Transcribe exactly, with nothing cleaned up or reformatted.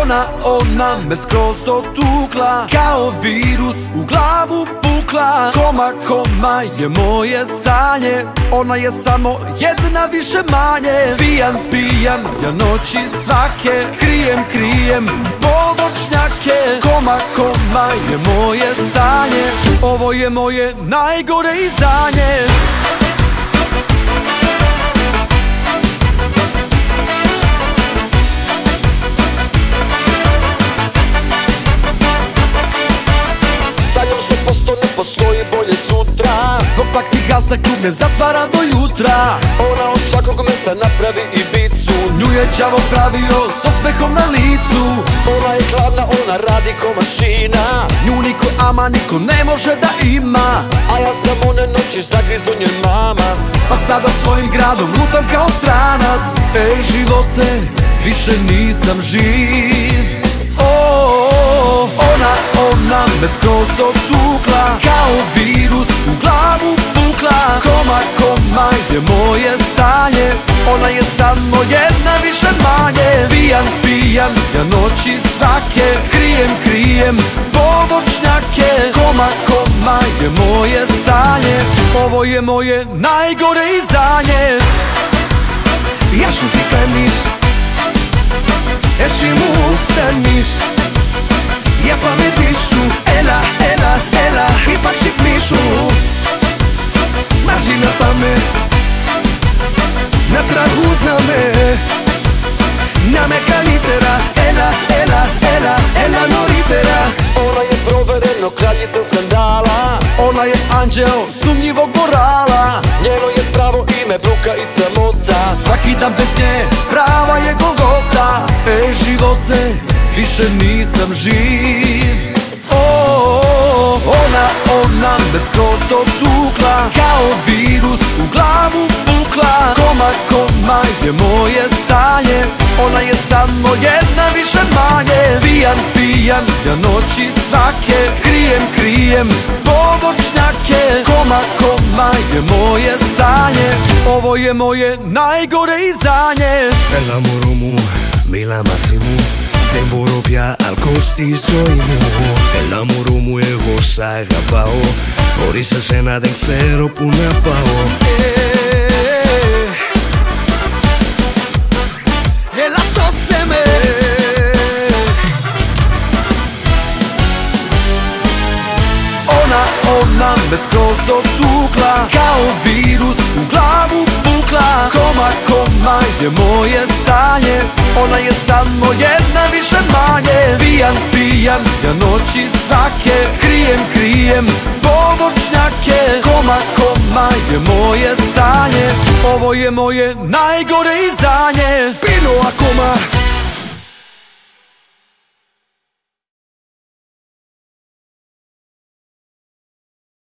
Ona, ona me skroz dotukla, kao virus u glavu pukla. Koma, koma je moje stanje, ona je samo jedna više manje. Pijan, pijan, ja noći svake, krijem, krijem podočnjake. Koma, koma je moje stanje, ovo je moje najgore izdanje. Postoji bolje sutra. Zbog takvih gazda klub ne zatvara do jutra. Ona od svakog mesta napravi ibicu. Nju je đavo pravio s osmehom na licu. Ona je hladna, ona radi ko mašina. Nju niko, ama niko ne može da ima. A ja sam one noći zagrizlo njen mamac. Pa sada svojim gradom lutam kao stranac. Ej živote, više nisam živ. Oh, ona, ona me skroz dotukla, kao virus u glavu pukla. Koma, koma je moje stanje, ona je samo jedna više manje. Pijan, pijan, ja noći svake, krijem, krijem podočnjake. Koma, koma je moje stanje, ovo je moje najgore izdanje. Ja šuti kaniš, eši mu ustaniš. Ja pametišu, ela, ela, ela, ipak šipnišu. Maži na pamet, na tragu na me. Na meka litera, ela, ela, ela, ela no litera. Ona je provereno kraljica skandala. Ona je anđeo sumnjivog morala. Njeno je pravo ime bruka i sramota. Svaki dan bez nje prava je golgota. Ej živote, više nisam živ. Oh, ona, ona me skroz dotukla, kao virus u glavu pukla. Koma, koma je moje stanje, ona je samo jedna više manje. Pijan, pijan, ja noći svake, krijem, krijem podočnjake. Koma, koma je moje stanje, ovo je moje najgore izdanje. Έλα μωρό μου, μίλα μαζί μου. Δεν μπορώ πια αλκοόλ στη ζωή μου. Έλα μωρό μου, εγώ σ' αγαπάω. Χωρίς εσένα δεν ξέρω που να πάω. Έλα σώσε με. Ona, ona me skroz dotukla, kao virus u glavu pukla. Koma, koma je moje stanje, ona je samo jedna više manje. Pijan, pijan, ja noći svake, krijem, krijem podočnjake. Koma, koma je moje stanje, ovo je moje najgore izdanje. Πίνω ακόμα